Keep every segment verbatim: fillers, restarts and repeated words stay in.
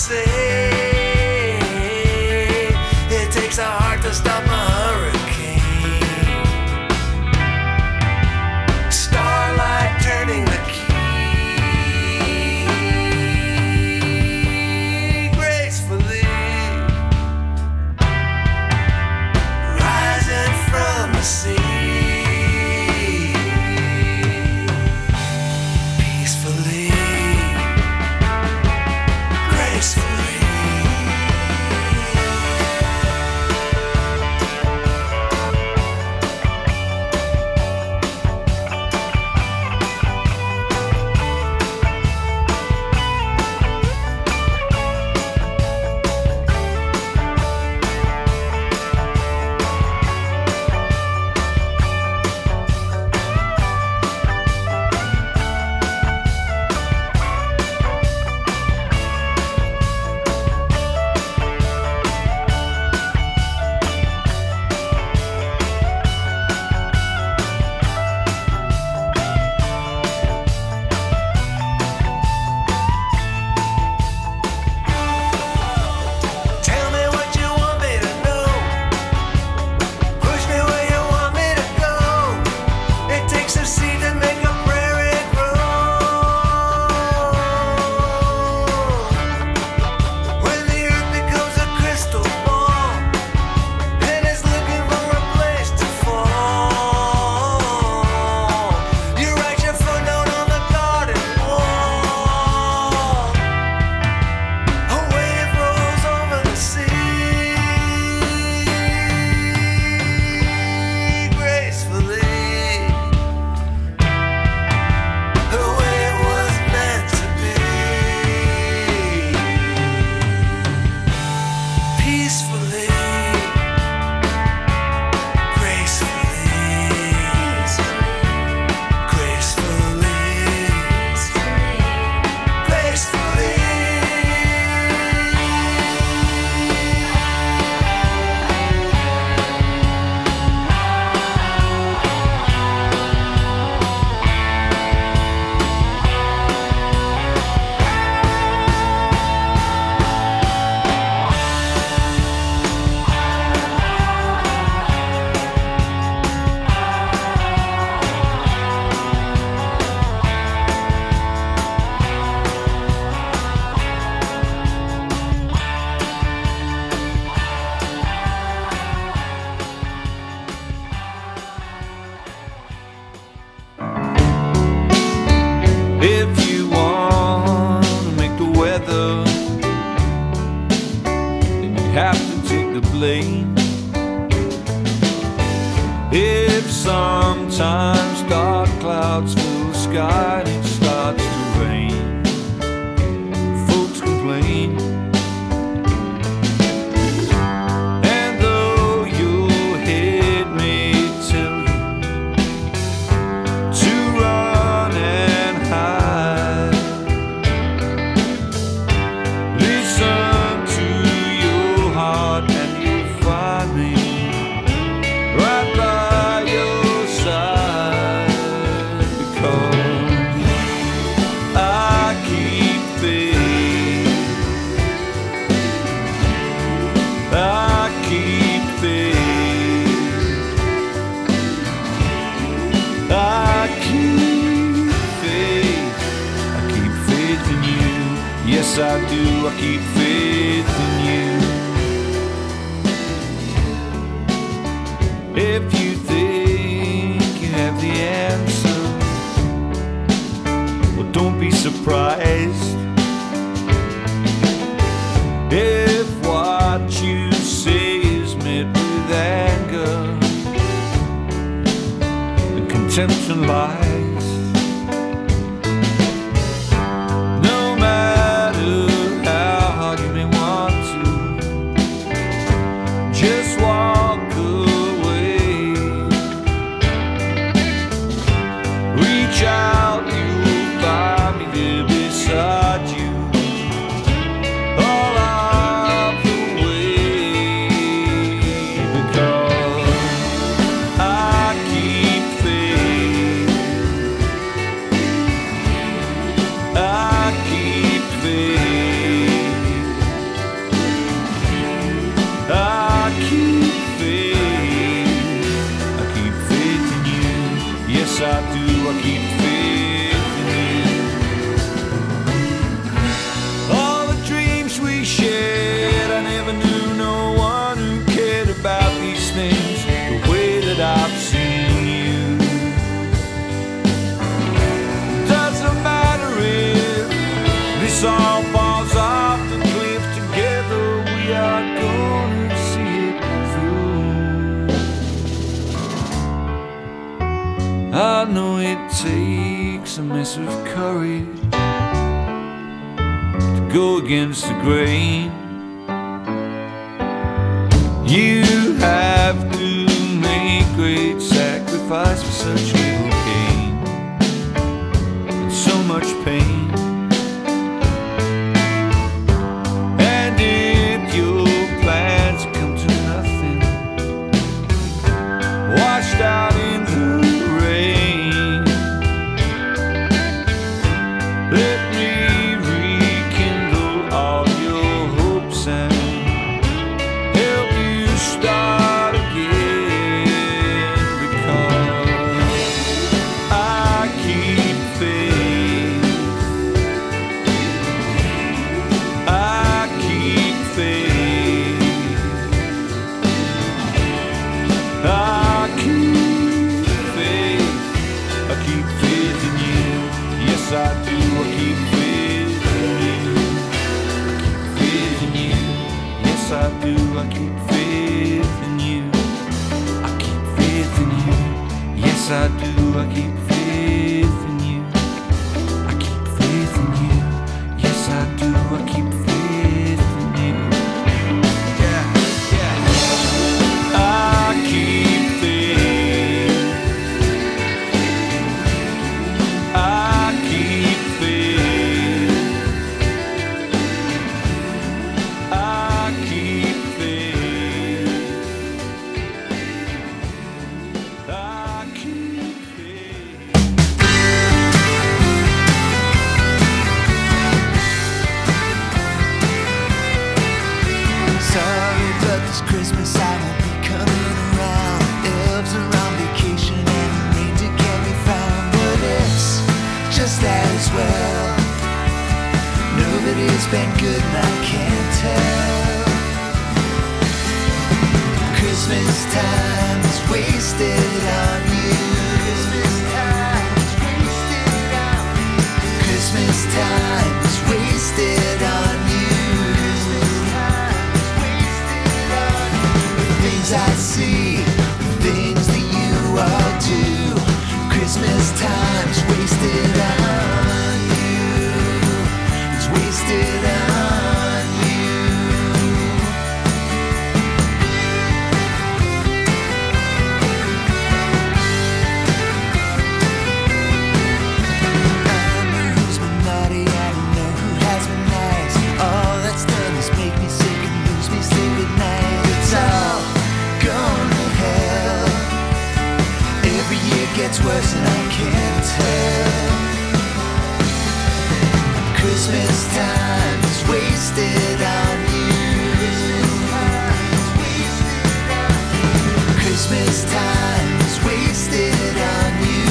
say it takes a heart to stop a hurricane. Starlight turning the key gracefully, rising from the sea. If sometimes dark clouds fill the sky and it starts to rain, folks complain. And though your head may tell you to run and hide, listen to your heart and you'll find me right by your side, because I keep faith, I keep faith, I keep faith, I keep faith in you. Yes, I do, I keep faith in you. If you think you have the answer, well, don't be surprised if what you say is met with anger and contempt and lies. No matter how hard you may want to, just walk away. Reach out, you'll find me there beside you all of the way, because I keep faith, takes a mess of courage to go against the grain. You have to make great sacrifice for such little gain and so much pain. And if your plans come to nothing, washed out in the rain, let me rekindle all your hopes and help you start again, because I keep faith, I keep faith, I keep faith, I keep faith in you. Yes, I do, I keep faith in you. I keep faith in you. Yes, I do, I keep faith in you. I keep faith in you. Yes, I do, I keep faith in you. I keep faith in you. Yes, I do, I keep faith in you. Yeah, yeah. I keep faith. I keep faith. I keep faith. I keep faith. Sorry, but this Christmas I won't be coming around. Elves are on vacation and reindeer can't be found. But it's just as well. Nobody's been good and I can't tell. Christmas time is wasted on you. Christmas time is wasted on you. Christmas time is wasted on you. Christmas time is wasted on you. The things I see, the things that you all do. Christmas time's wasted on you. It's wasted on you. I know who's been naughty, I know who has been nice. All that's done is make me sick and lose me sleep at night. It's all gone to hell. Every year gets worse and I can't tell. Christmas time is wasted on you. Christmas time is wasted on you.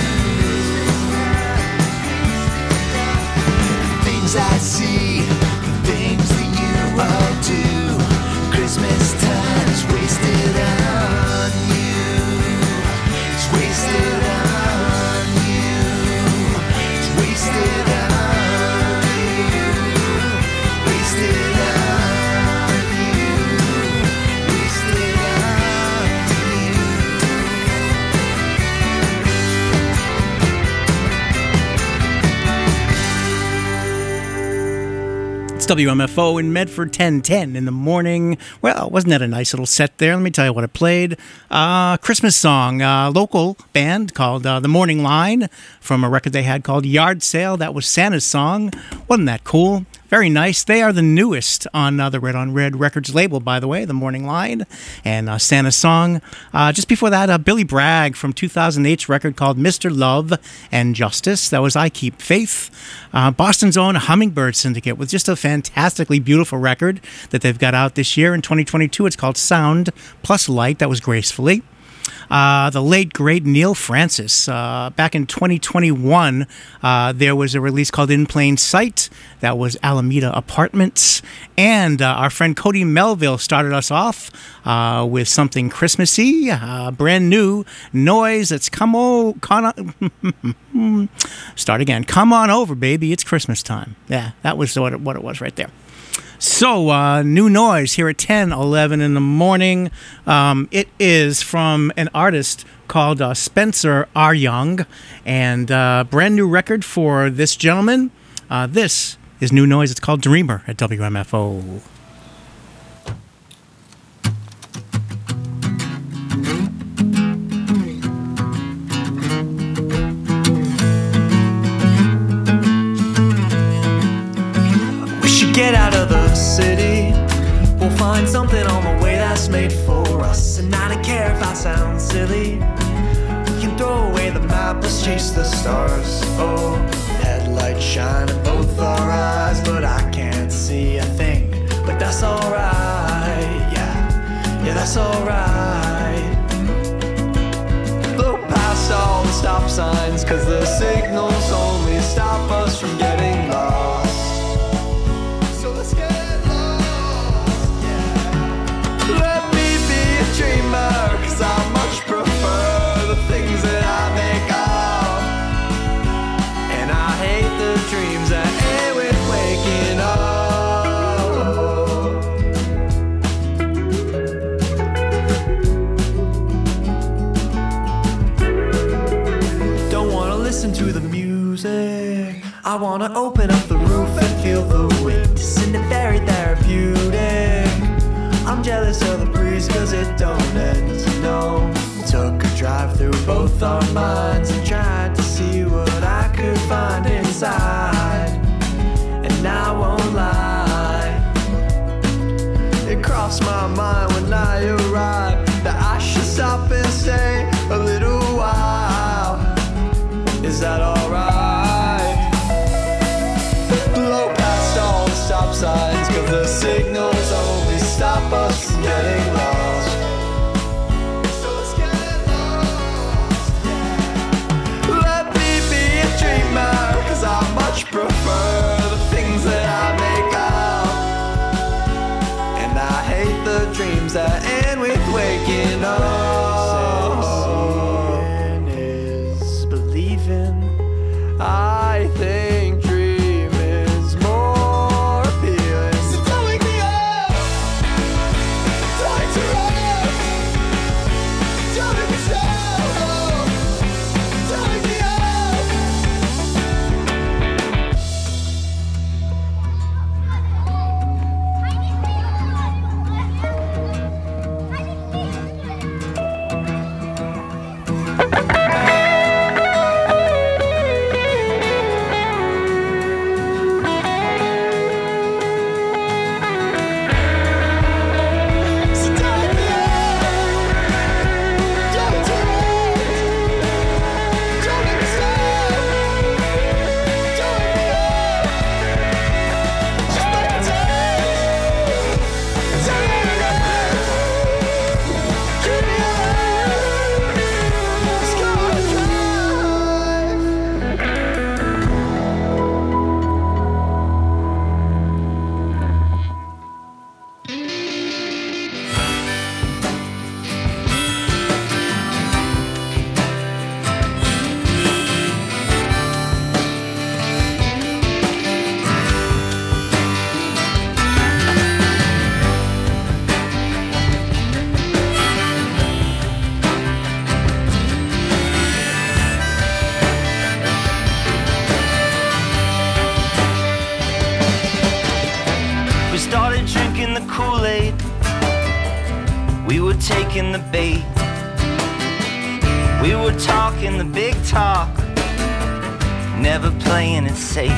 The things I see, the things that you all do. Christmas time is wasted on you. It's wasted on you. It's wasted on you. Wasted on you. Wasted on you. It's W M F O in Medford, ten ten in the morning. Well, wasn't that a nice little set there? Let me tell you what it played. Uh, Christmas song, uh, local band called uh, The Morning Line from a record they had called Yard Sale. That was Santa's song. Wasn't that cool? Very nice. They are the newest on uh, the Red on Red Records label, by the way, The Morning Line, and uh, Santa's song. Uh, just before that, uh, Billy Bragg from two thousand eight's record called Mister Love and Justice. That was I Keep Faith. Uh, Boston's own Hummingbird Syndicate with just a fantastically beautiful record that they've got out this year in twenty twenty-two. It's called Sound Plus Light. That was Gracefully. Uh, the late, great Neil Francis. Uh, back in twenty twenty-one, uh, there was a release called In Plain Sight. That was Alameda Apartments. And uh, our friend Cody Melville started us off uh, with something Christmassy, uh, brand new noise. It's come on, con- start again. Come on over, baby. It's Christmas time. Yeah, that was what it, what it was right there. So, uh, new noise here at ten eleven in the morning. Um, it is from an artist called uh, Spencer R. Young, and uh, brand new record for this gentleman. Uh, this is new noise. It's called Dreamer at W M F O. Get out of the city, we'll find something on the way that's made for us. And I don't care if I sound silly, we can throw away the map, let's chase the stars. Oh, headlights shine in both our eyes, but I can't see a thing. But that's alright, yeah, yeah, that's alright. Blow past all the stop signs, cause the signals only stop us from getting lost. Dreamer, cause I much prefer the things that I make up. And I hate the dreams that end with waking up. Don't wanna listen to the music, I wanna open up the roof and feel the wind. Isn't it very therapeutic? I'm jealous of the breeze cause it don't end, no. Took a drive through both our minds and tried to see what I could find inside. And I won't lie, it crossed my mind when I arrived that I should stop and stay a little while. Is that alright? Blow past all the stop signs cause the signals only stop us from getting lost. So let's get lost, yeah. Let me be a dreamer, cause I much prefer the things that I make up. And I hate the dreams that end with waking up. Seeing is believing, I think dream is more appealing. So don't wake me up, don't interrupt, don't make me stop, don't wake me up. Taking the bait, we were talking the big talk, never playing it safe.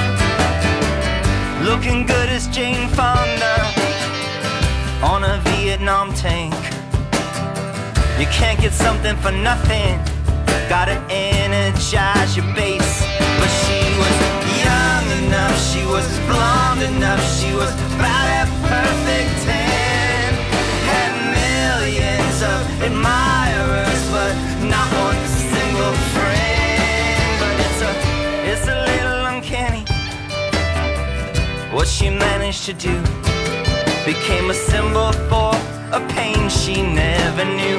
Looking good as Jane Fonda on a Vietnam tank. You can't get something for nothing, gotta energize your base. But she was young enough, she was blonde enough, she was about that perfect ten. Had millions of admirers, but not one single friend. But it's a, it's a little uncanny what she managed to do. Became a symbol for a pain she never knew.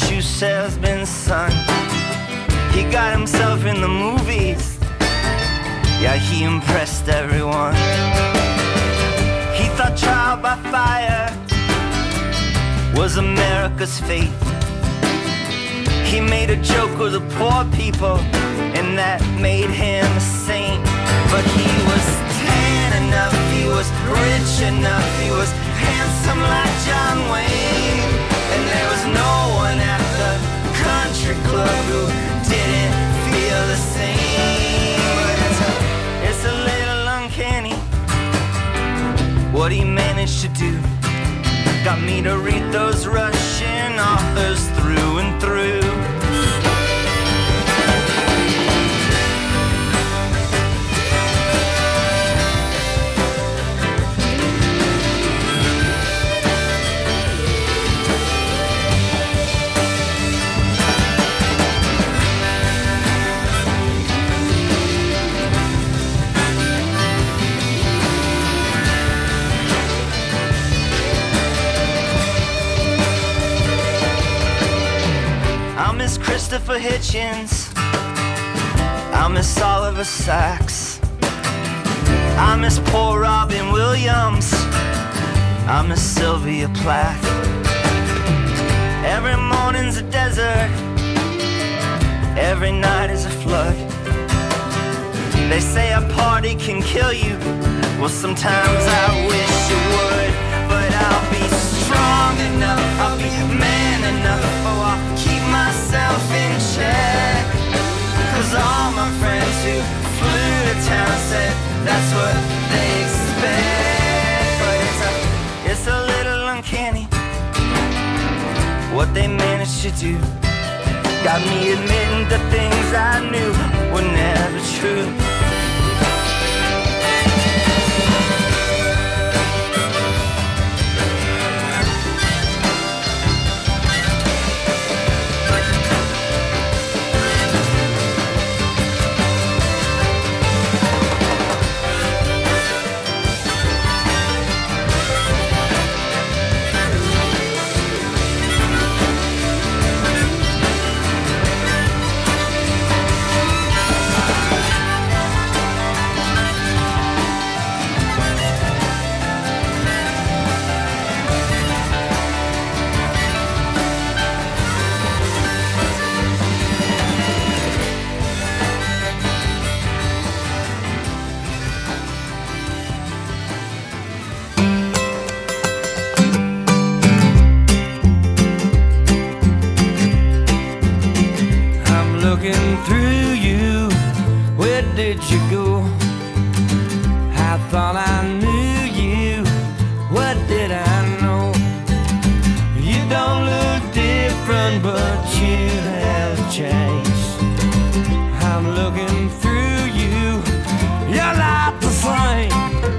shoe salesman's son. He got himself in the movies. Yeah, he impressed everyone. He thought trial by fire was America's fate. He made a joke with the poor people, and that made him a saint. But he was tan enough, he was rich enough, he was handsome like John Wayne. And there was no one at the country club who didn't feel the same. But it's a, it's a little uncanny what he managed to do. Got me to read those Russian authors through and through. I miss Christopher Hitchens, I miss Oliver Sacks, I miss poor Robin Williams, I miss Sylvia Plath. Every morning's a desert, every night is a flood. They say a party can kill you, well sometimes I wish it would. But I'll be strong enough, I'll be man enough, oh I'll keep myself in check. Cause all my friends who flew to town said that's what they expect. But it's a, it's a little uncanny what they managed to do. Got me admitting to things I knew were never true. Looking through you, where did you go? I thought I knew you, what did I know? You don't look different, but you have changed. I'm looking through you, you're not the same.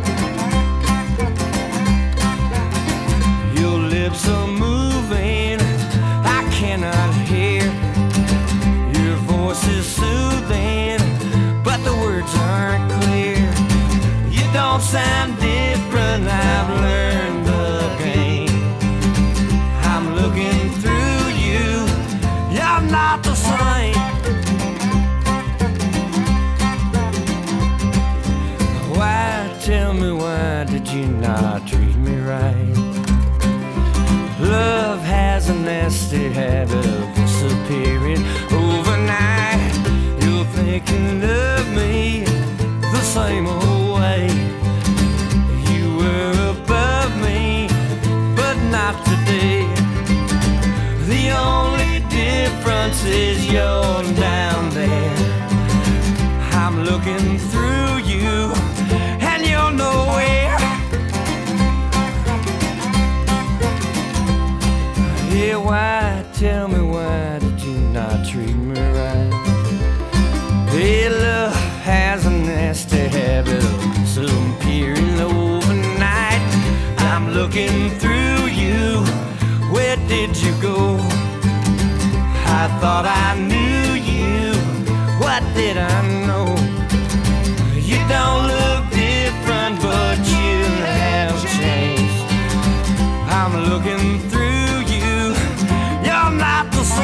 Your lips are moving, I cannot hear. Voice is soothing, but the words aren't clear. You don't sound different, I've learned the game. I'm looking through you, you're not the same. Why, tell me why did you not treat me right? Love has a nasty habit of disappearing overnight. You're thinking of me the same old way. You were above me, but not today. The only difference is you're down there. I'm looking through you, and you're nowhere. Yeah, why, tell me why did you not treat me right? Hey, love has a nasty habit of disappearing overnight. I'm looking through you, where did you go? I thought I knew you, what did I know? You don't look different, but you have changed. I'm looking through you, you're not the same.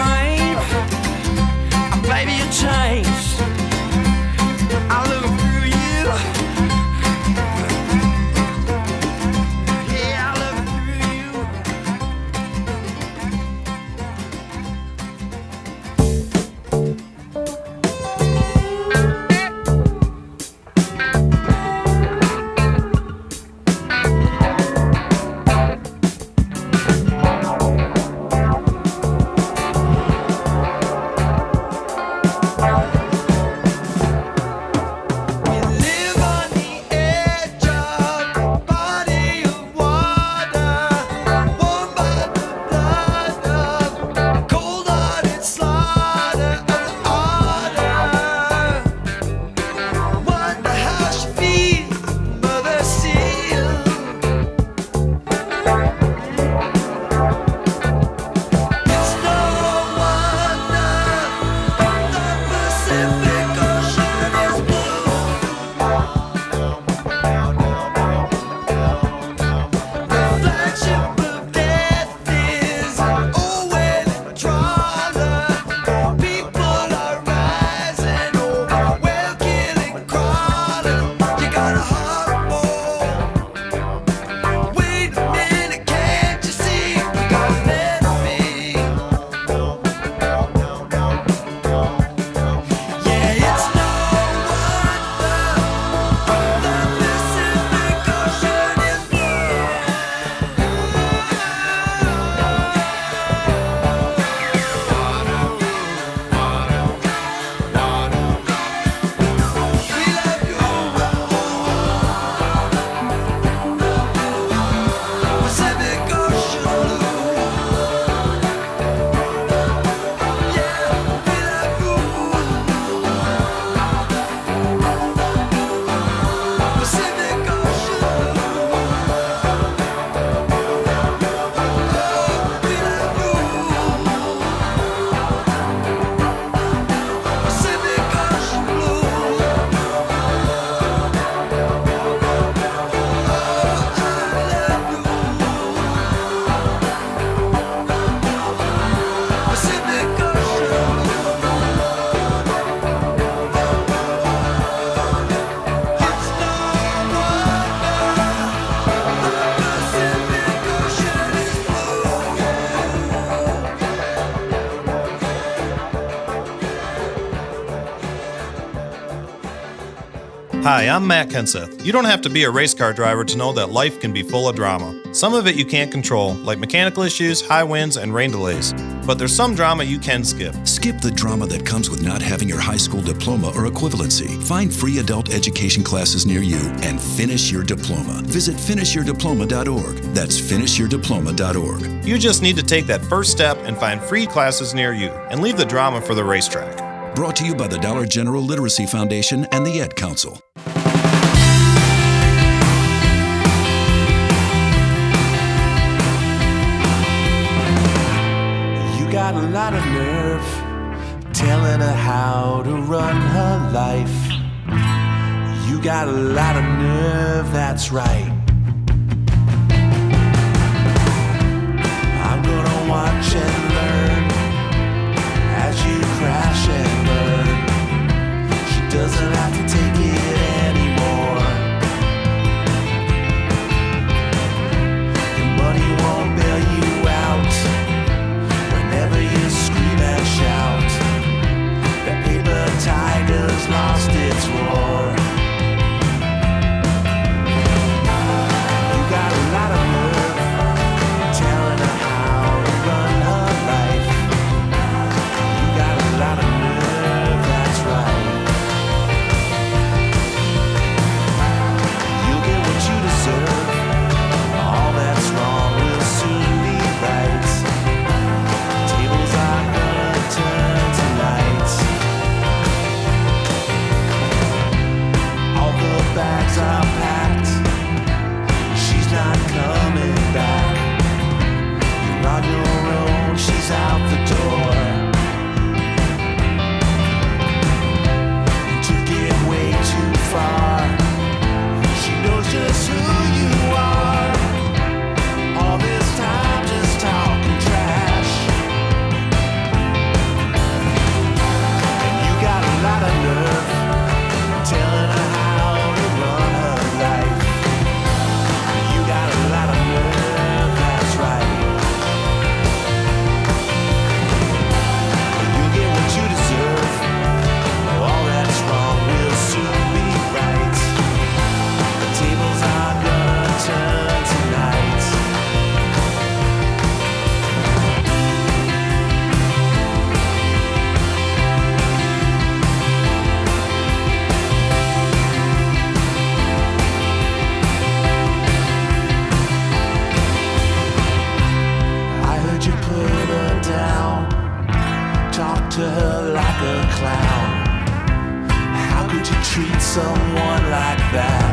Hi, I'm Matt Kenseth. You don't have to be a race car driver to know that life can be full of drama. Some of it you can't control, like mechanical issues, high winds, and rain delays. But there's some drama you can skip. Skip the drama that comes with not having your high school diploma or equivalency. Find free adult education classes near you and finish your diploma. Visit finish your diploma dot org. That's finish your diploma dot org. You just need to take that first step and find free classes near you, and leave the drama for the racetrack. Brought to you by the Dollar General Literacy Foundation and the Ed Council. You got a lot of nerve telling her how to run her life. You got a lot of nerve, that's right. I'm gonna watch and learn as you crash and burn. She doesn't have to take it anymore. Your money won't bail you out whenever you scream and shout. The paper tiger's lost its roar. You got a lot of nerve telling her how to run her life. You got a lot of nerve, that's right. You'll get what you deserve. All that's wrong will soon be right. Tables are gonna turn tonight. All the bags are packed. She's not coming back. You're on your own, she's out the door. You took it way too far. She knows just who you are. All this time just talking trash. And you got a lot of nerve telling her how to run her life. You got a lot of nerve, that's right. You'll get what you deserve. All that's wrong will soon be right. The tables are gonna turn tonight. I heard you put her down, talk to her like a clown. How could you treat someone like that?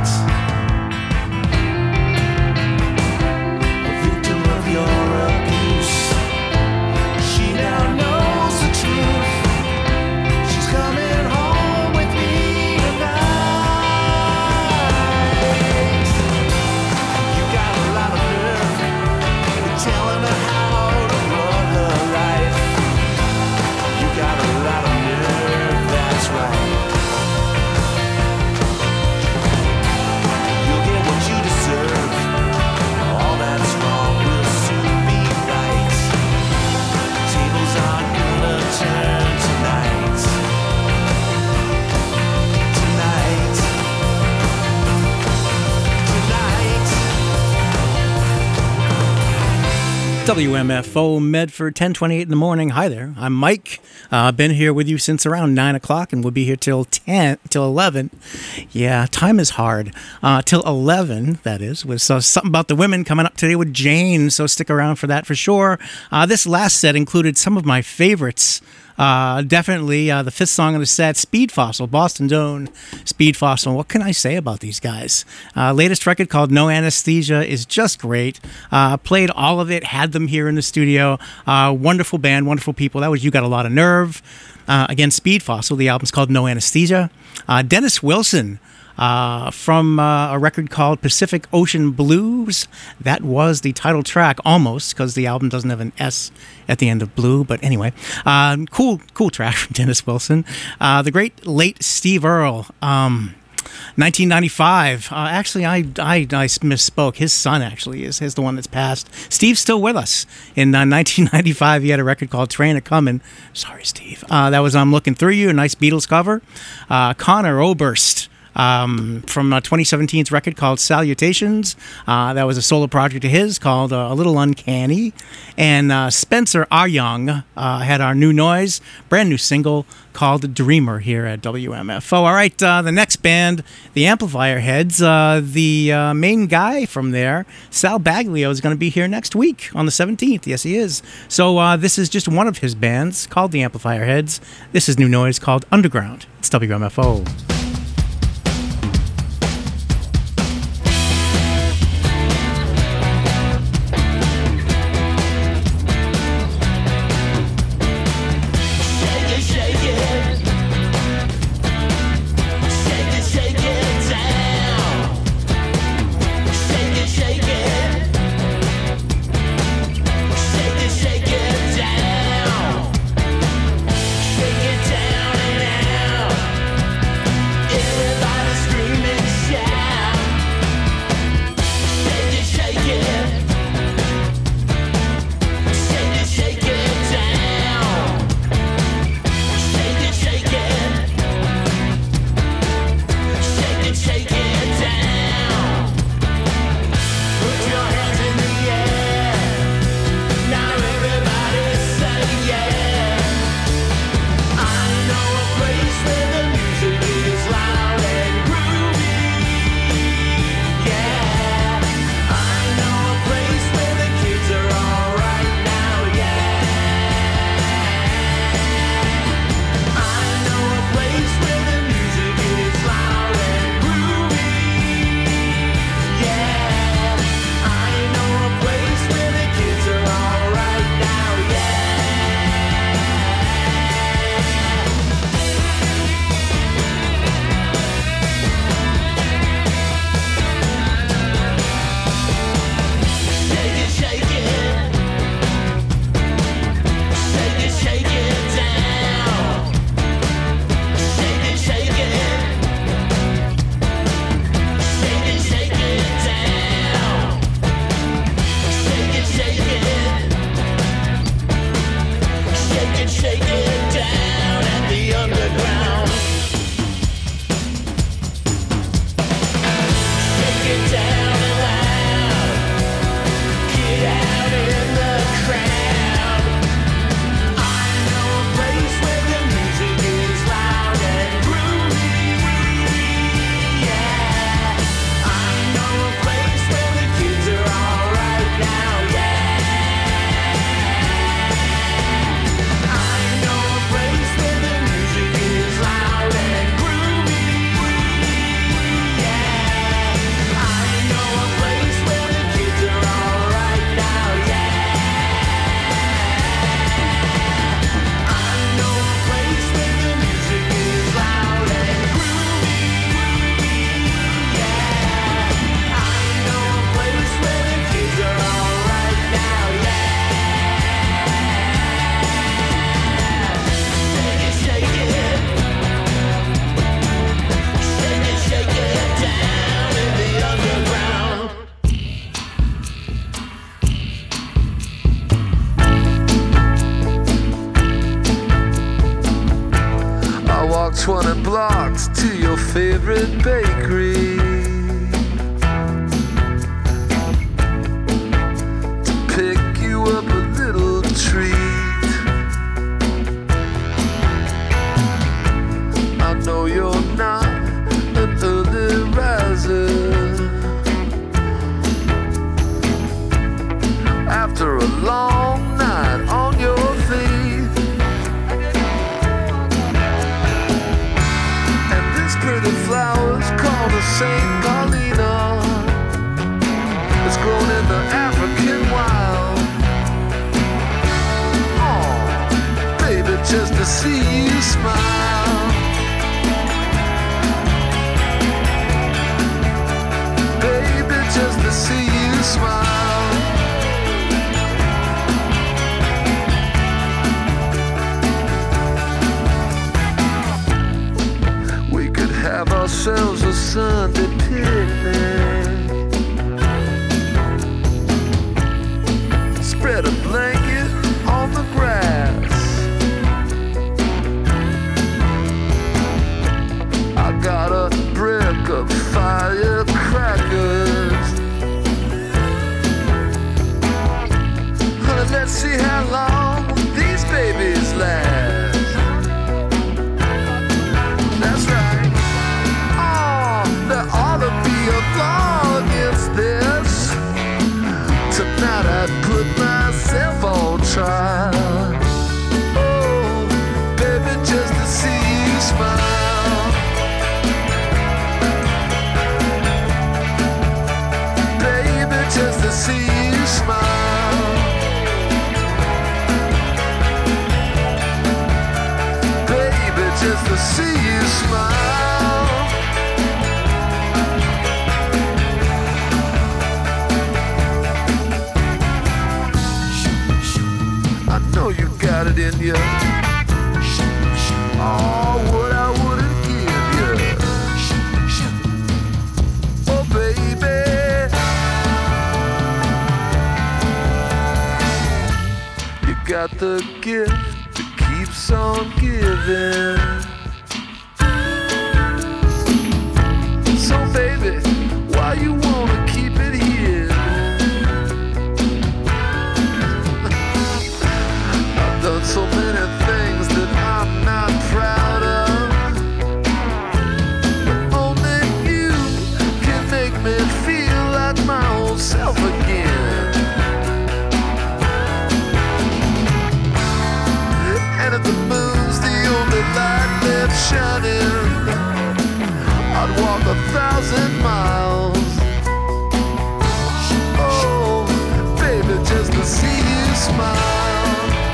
A victim of your abuse. She now knows the truth. She's coming home with me tonight. You got a lot of nerve telling her how to run her life. You got a lot of nerve, that's right. You'll get what you deserve. All that's wrong will soon be right. Tables are gonna turn tonight. Tonight. Tonight. W M F O Medford, ten twenty-eight in the morning. Hi there, I'm Mike. I've uh, been here with you since around nine o'clock, and we'll be here till ten, till eleven. Yeah, time is hard. Uh, till eleven, that is, with uh, something about the women coming up today with Jane, so stick around for that for sure. Uh, this last set included some of my favorites. Uh, definitely uh, the fifth song of the set, Speed Fossil, Boston's own Speed Fossil. What can I say about these guys? Uh, latest record called No Anesthesia is just great. Uh, played all of it, had them here in the studio. Uh, wonderful band, wonderful people. That was You Got a Lot of Nerve. Uh, again, Speed Fossil, the album's called No Anesthesia. Uh, Dennis Wilson. Uh, from uh, a record called Pacific Ocean Blues. That was the title track, almost, because the album doesn't have an S at the end of blue. But anyway, um, cool, cool track from Dennis Wilson. Uh, the great late Steve Earle. Um, nineteen ninety-five. Uh, actually, I, I I misspoke. His son actually is, is the one that's passed. Steve's still with us. In uh, nineteen ninety-five, he had a record called Train a Comin'. Sorry, Steve. Uh, that was I'm Looking Through You, a nice Beatles cover. Uh, Connor Oberst. um, from uh, twenty seventeen's record called Salutations. Uh, that was a solo project of his called uh, A Little Uncanny. And uh, Spencer Aryoung uh, had our new noise, brand new single called Dreamer here at W M F O. All right, uh, the next band, the Amplifier Heads. Uh, the uh, main guy from there, Sal Baglio, is going to be here next week on the seventeenth. Yes, he is. So uh, this is just one of his bands called the Amplifier Heads. This is new noise called Underground. It's W M F O. twenty blocks to your favorite bakery to pick you up a little treat. I know you're not an early riser. After a long night on your feet, pretty flowers called a Saint Paulina. It's grown in the African wild. Oh, baby, just to see you smile. Baby, just to see you smile. Have ourselves a Sunday picnic. Spread a blanket on the grass. I got a bread to see you smile. I know you got it in you. Oh, what I wouldn't give you. Oh, baby. You got the gift that keeps on giving. So, baby, why you wanna keep it here? I've done so many things that I'm not proud of. But only you can make me feel like my old self again. And if the moon's the only light left shining, I'd walk a thousand miles. Oh, baby, just to see you smile.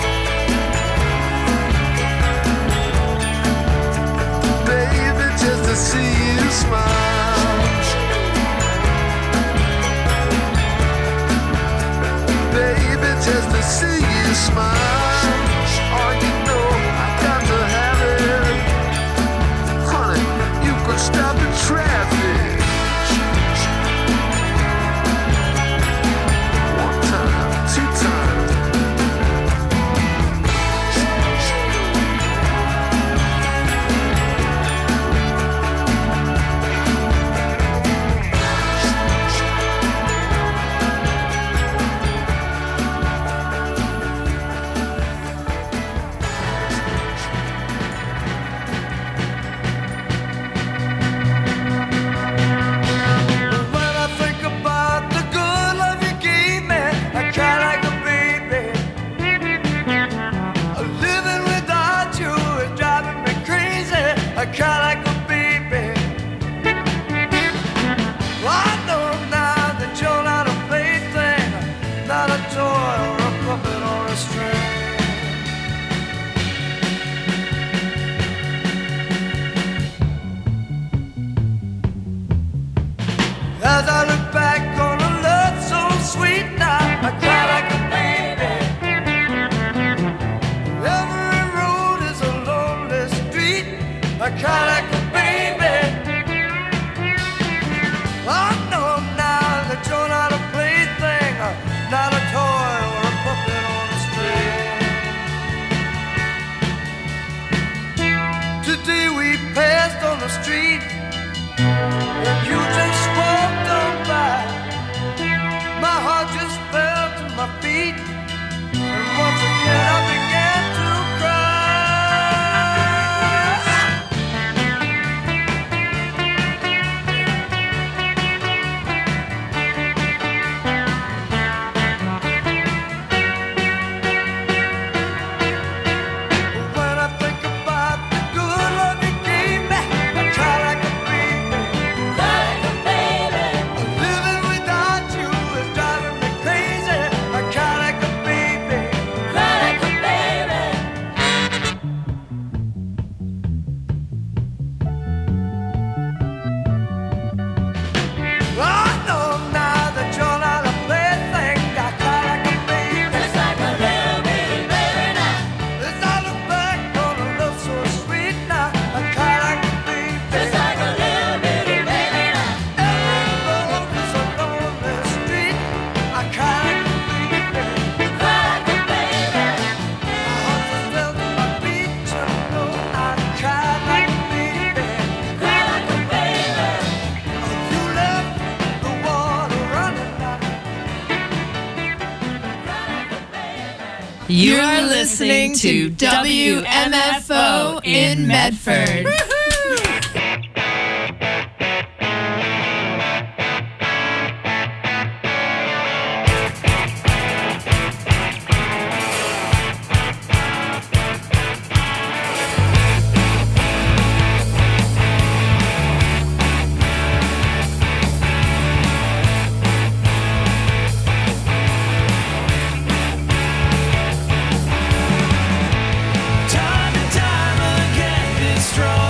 Baby, just to see you smile. Baby, just to see you smile. Oh, you know I got to have it. Honey, you could stop the traffic. One time, two times. When I think about the good love you gave me, I cry like a baby. Living without you is driving me crazy. I cry like a baby. I know now that you're not a plaything, not a toy or a puppet or a string. As I look back on a love so sweet now, I cry like a baby. Every road is a lonely street, I cry like a baby. I know now that you're not a plaything, not a toy or a puppet on a string. Today we passed on the street, and you just walked on by. My heart just fell to my feet, and once again I began to When I think about the good love you gave me, I cry like a baby. Living without you is driving me crazy. I cry like a baby. I know now that you're not a plaything. I cry like a baby. As I look back on a love so sweet now, I cry like a baby. Every road is a lonely street, I cry like a baby. My heart just fell to my feet, you know I cry like a baby. You left the water running out. You're listening to W M F O in Medford. Time and time again, this strong.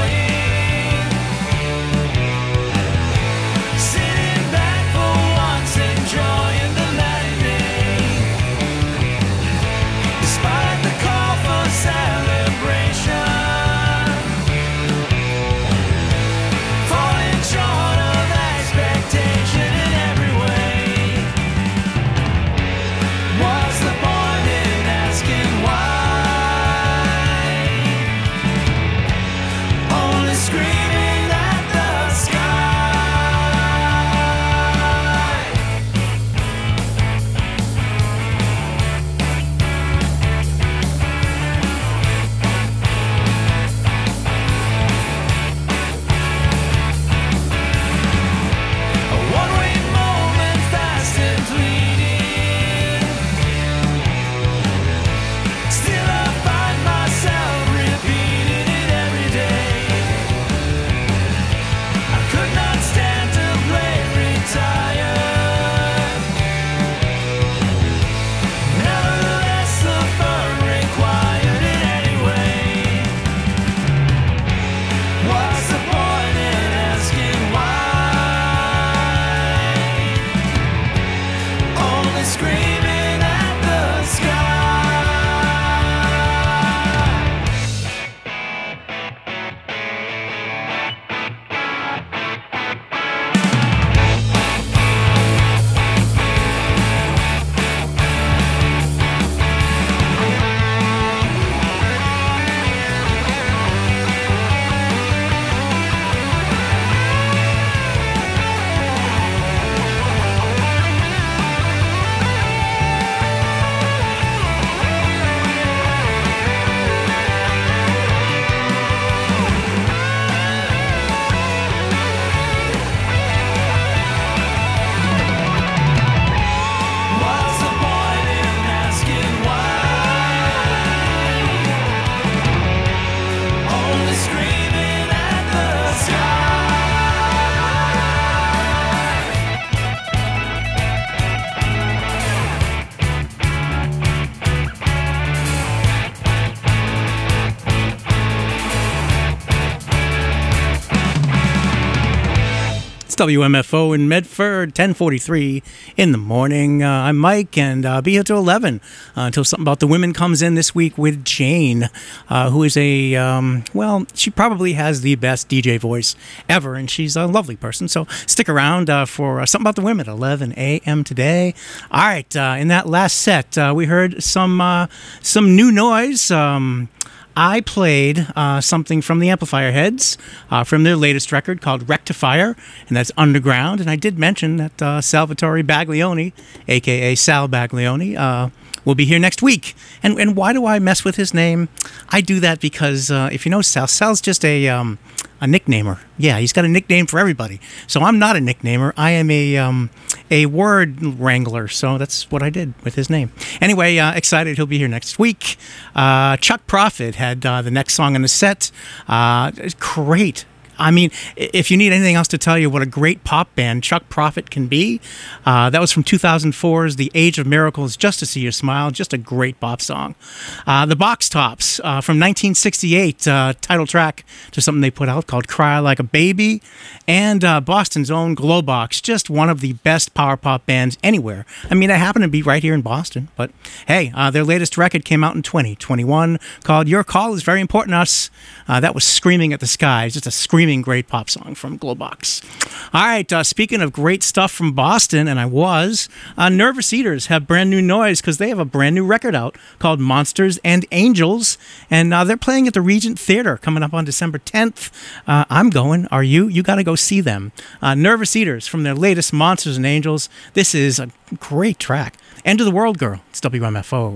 It's W M F O in Medford, ten forty-three in the morning. Uh, I'm Mike, and I'll be here till eleven uh, until something about the women comes in this week with Jane, uh, who is a, um, well, she probably has the best D J voice ever, and she's a lovely person. So stick around uh, for uh, something about the women at eleven a.m. today. All right, uh, in that last set, uh, we heard some, uh, some new noise. Um, I played uh, something from the Amplifier Heads uh, from their latest record called Rectifier, and that's underground. And I did mention that uh, Salvatore Baglioni, a k a. Sal Baglioni, uh, will be here next week. And and why do I mess with his name? I do that because uh, if you know Sal, Sal's just a um, a nicknamer. Yeah, he's got a nickname for everybody. So I'm not a nicknamer. I am a um, a word wrangler. So that's what I did with his name. Anyway, uh, excited he'll be here next week. Uh, Chuck Prophet had uh, the next song in the set. Uh, great. I mean, if you need anything else to tell you what a great pop band Chuck Prophet can be, uh, that was from two thousand four's The Age of Miracles, Just to See You Smile, just a great pop song. Uh, the Box Tops uh, from nineteen sixty-eight, uh, title track to something they put out called Cry Like a Baby, and uh, Boston's own Glowbox, just one of the best power pop bands anywhere. I mean, I happen to be right here in Boston, but hey, uh, their latest record came out in twenty twenty-one called Your Call Is Very Important to Us. Uh, that was Screaming at the Skies, just a screaming great pop song from Glowbox. All right, uh, speaking of great stuff from Boston, and I was, uh, Nervous Eaters have brand new noise because they have a brand new record out called Monsters and Angels, and uh, they're playing at the Regent Theater coming up on December tenth. Uh, I'm going. Are you? You got to go see them. Uh, Nervous Eaters from their latest Monsters and Angels. This is a great track. End of the World Girl. It's W M F O.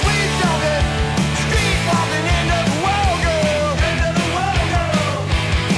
Street walking into the world, girl. Into the world, girl.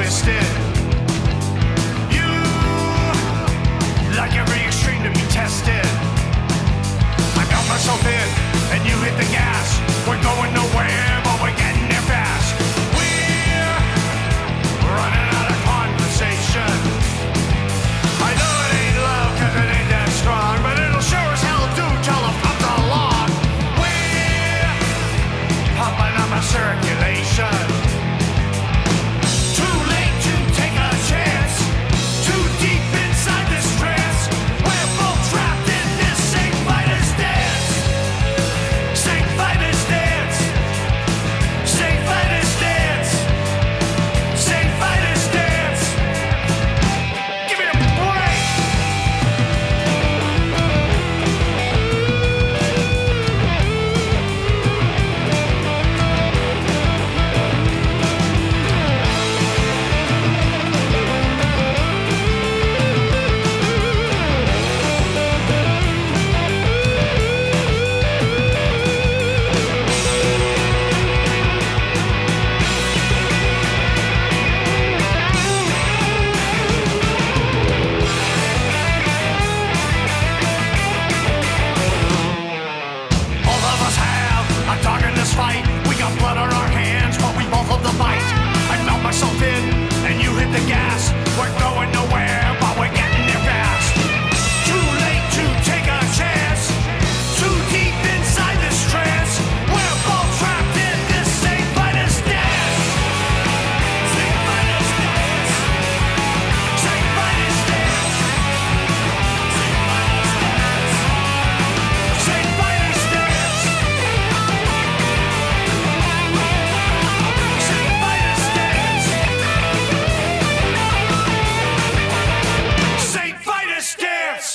twisted. You like every extreme to be tested. I felt myself in, and you hit the gas. We're going nowhere, but we're getting there fast. We're running out of conversation. I know it ain't love, cause it ain't that strong, but it'll sure as hell do till it comes along. We're pumping up my circulation. Too late to take a chance. Too deep inside this trance. We're both trapped in this same fighter's dance. Same fighter's dance. Same fighter's dance. Same fighter's dance. Give me a break. All of us have a dog in this fight. We got blood on our hands, but we both hold the bite. I felt myself in, and you hit the gas. We're going nowhere, but we're getting there fast. Too late to take a chance. Too deep inside this trance. We're both trapped in this same fighter's dance. Same fighter's dance. Same fighter's dance. Same fighter's dance. Same fighter's dance. Same fighter's dance.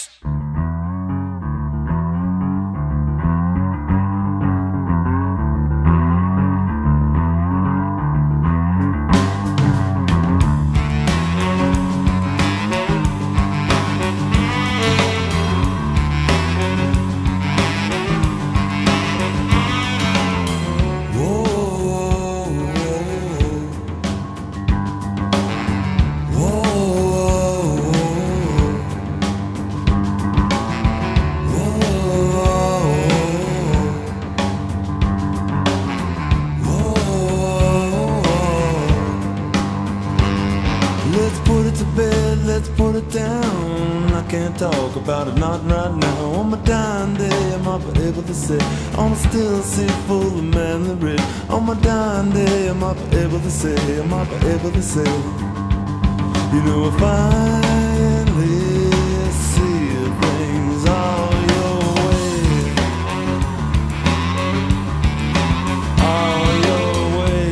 Let's put it to bed, let's put it down. I can't talk about it, not right now. On my dying day, I might be able to say, on a still sea full of manly red. On my dying day, I might be able to say, I might be able to say, you know, I finally see things all your way. All your way.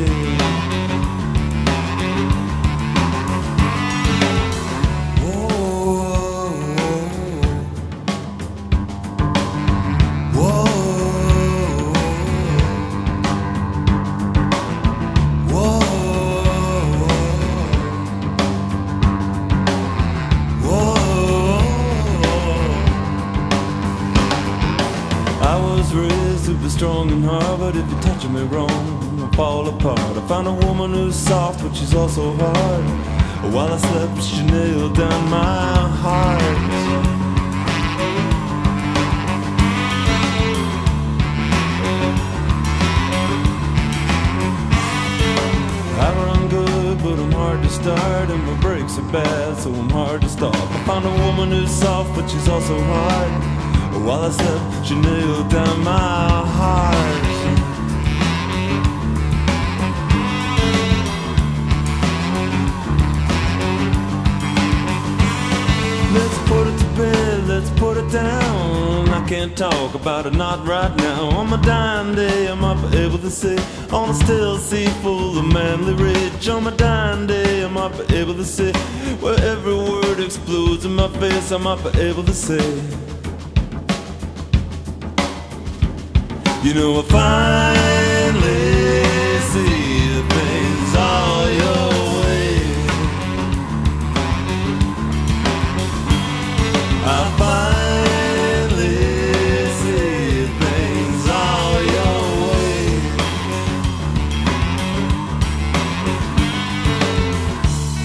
Strong and hard, but if you're touching me wrong, I fall apart. I found a woman who's soft, but she's also hard. While I slept, she nailed down my heart. I run good, but I'm hard to start, and my brakes are bad, so I'm hard to stop. I found a woman who's soft, but she's also hard. While I slept, she nailed down my heart. Let's put it to bed, let's put it down. I can't talk about it, not right now. On my dying day, I might be able to say, on a still sea full of manly rage. On my dying day, I might be able to say, where every word explodes in my face, I might be able to say, you know, I finally see things all your way. I finally see things all your way.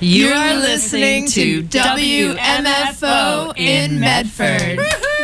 You are listening to W M F O in Medford.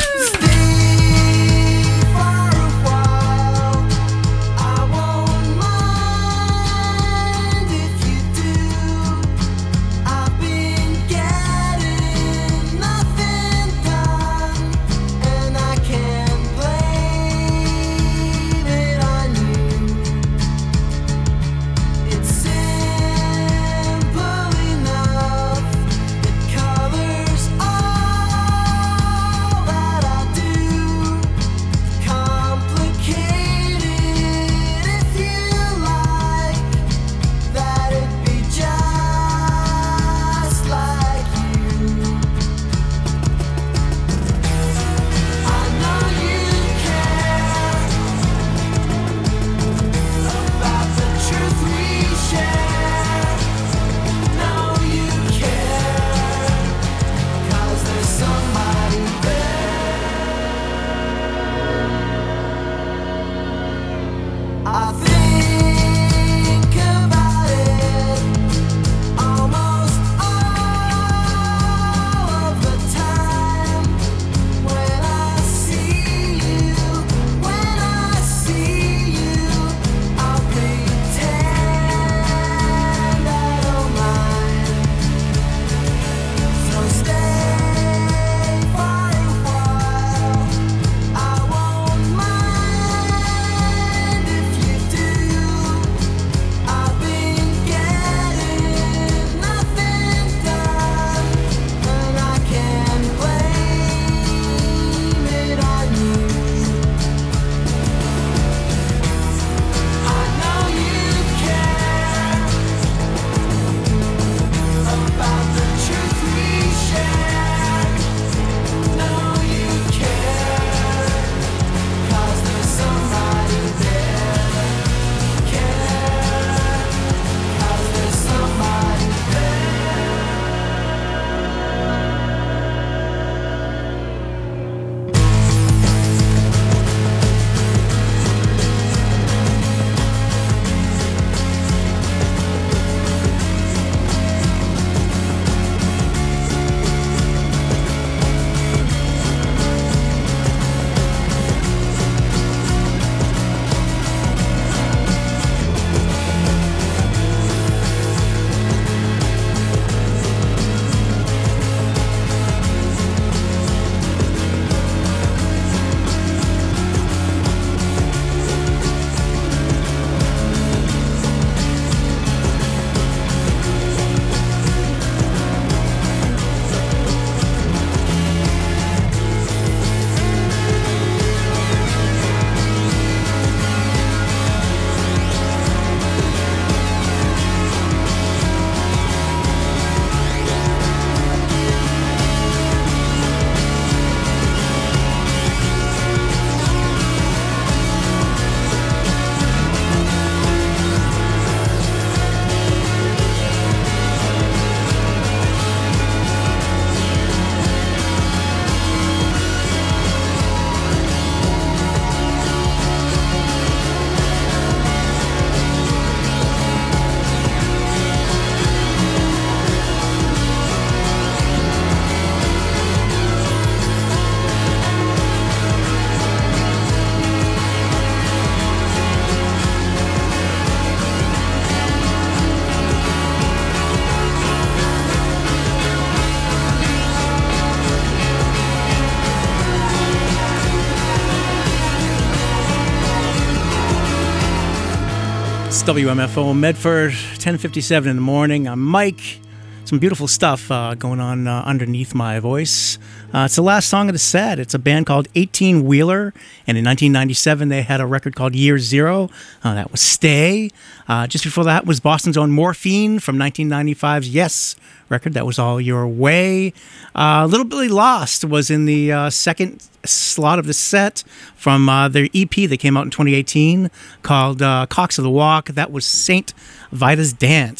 It's W M F O Medford, ten fifty-seven in the morning. I'm Mike. Some beautiful stuff uh, going on uh, underneath my voice. Uh, it's the last song of the set. It's a band called eighteen Wheeler, and in nineteen ninety-seven they had a record called Year Zero. Uh, that was Stay. Uh, just before that was Boston's own Morphine from nineteen ninety-five's Yes record. That was All Your Way. Uh, Little Billy Lost was in the uh, second slot of the set from uh, their E P that came out in twenty eighteen called uh, Cocks of the Walk. That was Saint Vida's Dance.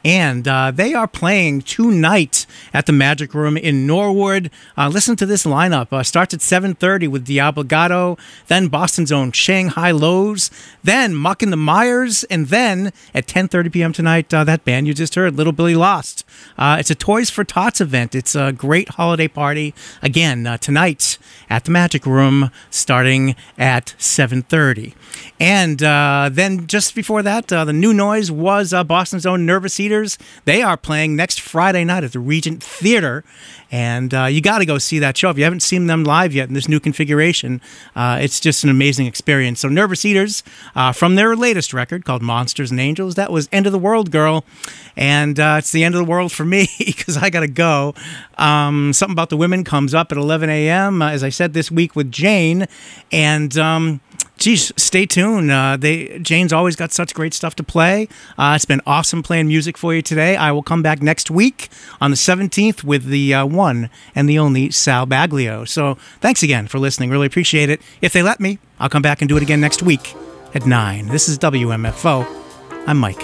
And uh, they are playing tonight at the Magic Room in Norwood. Uh, listen to this lineup. Uh, starts at seven thirty with Diablo, then Boston's own Shanghai Lows, then Muck and the Myers, and then at ten thirty p.m. tonight, uh, that band you just heard, Little Billy Lost. Uh, it's a Toys for Tots event. It's a great holiday party. Again, uh, tonight at the Magic Room, starting at seven thirty. And uh, then just before that, uh, the new noise was uh, Boston's own Nervous Eaters. They are playing next Friday night at the Regent Theater. And uh, you got to go see that show. If you haven't seen them live yet in this new configuration, uh, it's just an amazing experience. So Nervous Eaters, uh, from their latest record called Monsters and Angels, that was End of the World Girl. And uh, it's the end of the world for me because I got to go. Um, Something About the Women comes up at eleven a.m., uh, as I said, this week with Jane. And... Um, Geez, stay tuned. Uh, they Jane's always got such great stuff to play. Uh, it's been awesome playing music for you today. I will come back next week on the seventeenth with the uh, one and the only Sal Baglio. So thanks again for listening. Really appreciate it. If they let me, I'll come back and do it again next week at nine. This is W M F O. I'm Mike.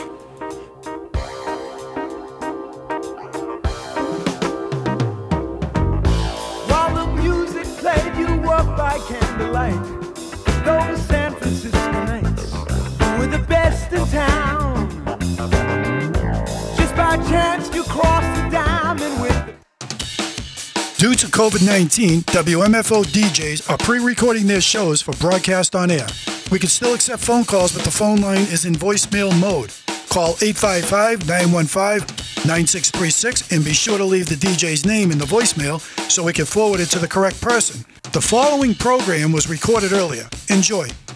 While the music played, you walked by candlelight. Those San Francisco nights were the best in town. Just by chance you crossed the diamond with. Due to COVID nineteen, W M F O D Js are pre-recording their shows for broadcast on air. We can still accept phone calls, but the phone line is in voicemail mode. Call eight five five, nine one five, nine six three six and be sure to leave the D J's name in the voicemail so we can forward it to the correct person. The following program was recorded earlier. Enjoy.